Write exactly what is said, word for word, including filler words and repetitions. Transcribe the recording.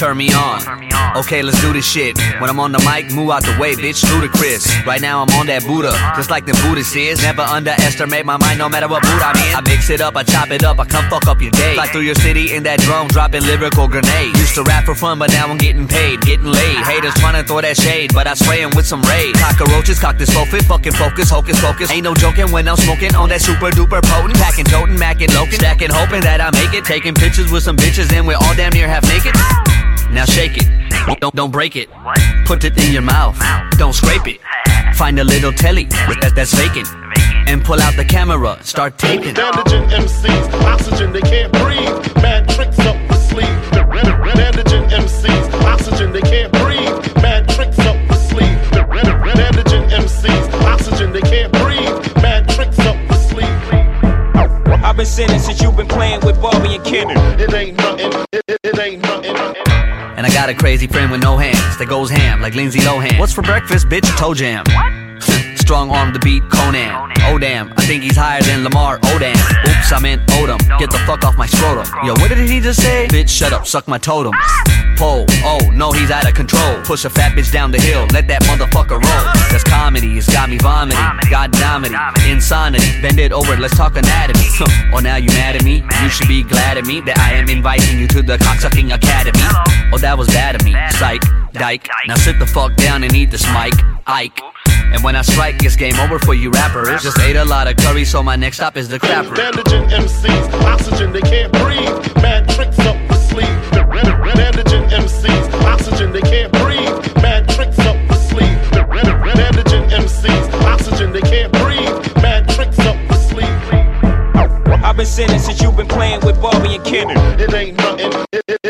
turn me on. Okay, let's do this shit. When I'm on the mic, move out the way, bitch, ludicrous. Right now I'm on that Buddha, just like the Buddhist is. Never underestimate my mind, no matter what mood I'm in. I mix it up, I chop it up, I come fuck up your day. Fly through your city in that drone, dropping lyrical grenades. Used to rap for fun, but now I'm getting paid, getting laid. Haters trying to throw that shade, but I spray 'em with some raid. Cockroaches, cock this fit, fucking focus, hocus pocus. Ain't no joking when I'm smoking on that super duper potent. Packing, toting, macking, loking, stacking, hoping that I make it. Taking pictures with some bitches and we're all damn near half naked. Now shake it, don't, don't break it. Put it in your mouth, don't scrape it. Find a little telly that, that's vacant, and pull out the camera, start taping. Bandaging M Cs, oxygen they can't breathe. Bad tricks up the sleeve. Bandaging M Cs, oxygen they can't breathe. Bad tricks up the sleeve. Bandaging M Cs, oxygen they can't breathe. Bad tricks up the sleeve. I've been sinning since you've been playing with Bobby and Kennan. It ain't nothing, it, it, it ain't nothing. And I got a crazy friend with no hands that goes ham like Lindsay Lohan. What's for breakfast, bitch? Toe jam. Strong arm to beat Conan. Oh damn, I think he's higher than Lamar Odom. Oops, I meant Odom. Get the fuck off my scrotum. Yo, what did he just say? Bitch, shut up, suck my totem. Pole, oh no, he's out of control. Push a fat bitch down the hill, let that motherfucker roll. That's comedy, it's got me vomiting. Goddomity, insanity. Bend it over, let's talk anatomy. Oh, now you mad at me? You should be glad at me that I am inviting you to the cocksucking academy. Oh, that was bad of me, psych, dyke. Now sit the fuck down and eat this mic, Ike. And when I strike, it's game over for you rappers. Just ate a lot of curry, so my next stop is the crapper. Bandaging M Cs, oxygen they can't breathe. Bad tricks up the sleeve. Bandaging M Cs, oxygen they can't breathe. Bad tricks up the sleeve. Bandaging M Cs, oxygen they can't breathe. Bad tricks up the sleeve. I've been sinning since you've been playing with Bobby and Kennan. It ain't nothing, it, it,